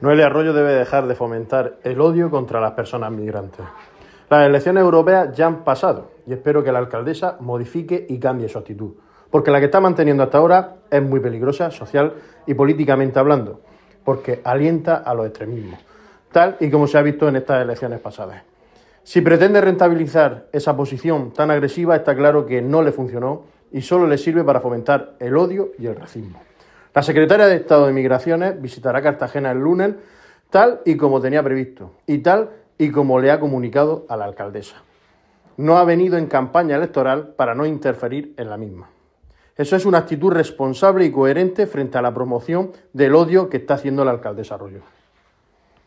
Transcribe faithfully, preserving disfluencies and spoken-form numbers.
Noelia Arroyo debe dejar de fomentar el odio contra las personas migrantes. Las elecciones europeas ya han pasado y espero que la alcaldesa modifique y cambie su actitud, porque la que está manteniendo hasta ahora es muy peligrosa, social y políticamente hablando, porque alienta a los extremismos, tal y como se ha visto en estas elecciones pasadas. Si pretende rentabilizar esa posición tan agresiva, está claro que no le funcionó y solo le sirve para fomentar el odio y el racismo. La secretaria de Estado de Migraciones visitará Cartagena el lunes, tal y como tenía previsto, y tal y como le ha comunicado a la alcaldesa. No ha venido en campaña electoral para no interferir en la misma. Eso es una actitud responsable y coherente frente a la promoción del odio que está haciendo la alcaldesa Arroyo.